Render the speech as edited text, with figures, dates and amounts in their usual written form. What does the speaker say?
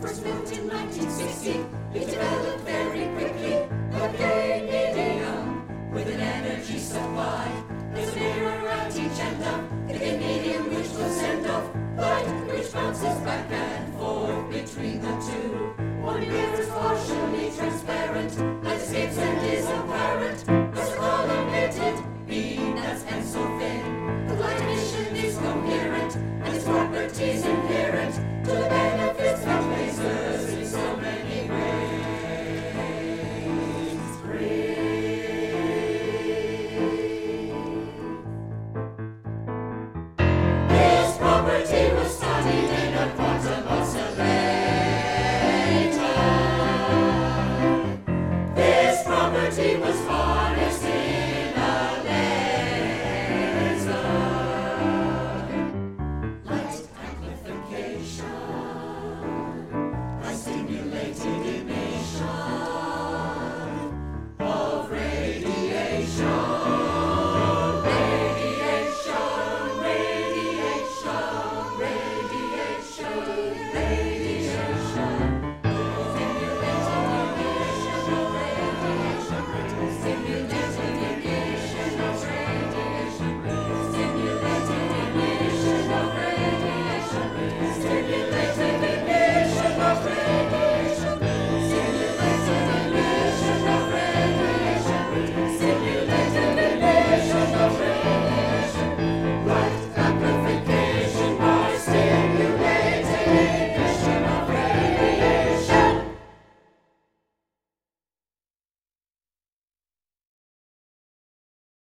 first built in 1960. It developed very quickly, a gay medium with an energy supply. There's a mirror at each end of the gay medium which will send off light which bounces back and